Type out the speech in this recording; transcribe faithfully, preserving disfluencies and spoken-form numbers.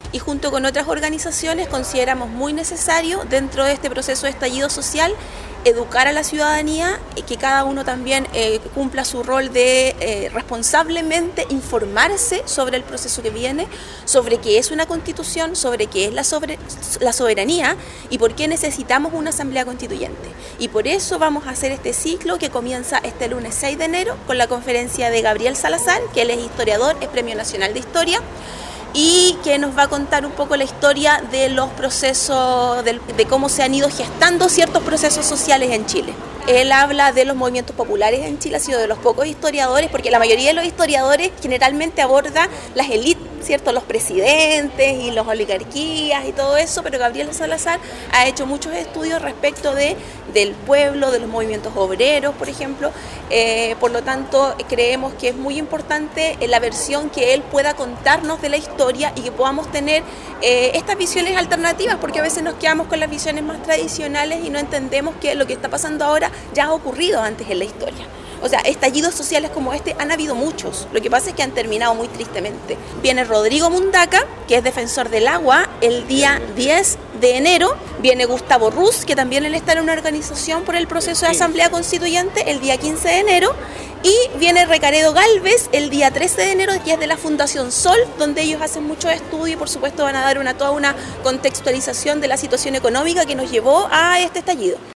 y junto con otras organizaciones consideramos muy necesario dentro de este proceso de estallido social educar a la ciudadanía y que cada uno también eh, cumpla su rol de eh, responsablemente informarse sobre el proceso que viene, sobre qué es una constitución, sobre qué es la, sobre, la soberanía y por qué necesitamos una asamblea constituyente. Y por eso vamos a hacer este ciclo que comienza este lunes seis de enero con la conferencia de Gabriel Salazar, que él es historiador, es Premio Nacional de Historia, y que nos va a contar un poco la historia de los procesos, de, de cómo se han ido gestando ciertos procesos sociales en Chile. Él habla de los movimientos populares en Chile, ha sido de los pocos historiadores, porque la mayoría de los historiadores generalmente aborda las élites, ¿cierto? Los presidentes y las oligarquías y todo eso, pero Gabriel Salazar ha hecho muchos estudios respecto de, del pueblo, de los movimientos obreros, por ejemplo. Eh, por lo tanto, creemos que es muy importante la versión que él pueda contarnos de la historia y que podamos tener eh, estas visiones alternativas, porque a veces nos quedamos con las visiones más tradicionales y no entendemos que lo que está pasando ahora ya ha ocurrido antes en la historia. O sea, estallidos sociales como este han habido muchos, lo que pasa es que han terminado muy tristemente. Viene Rodrigo Mundaca, que es defensor del agua, el día diez de enero. Viene Gustavo Ruz, que también él está en una organización por el proceso de asamblea constituyente, el día quince de enero. Y viene Recaredo Galvez el día trece de enero, que es de la Fundación Sol, donde ellos hacen muchos estudios y por supuesto van a dar una, toda una contextualización de la situación económica que nos llevó a este estallido.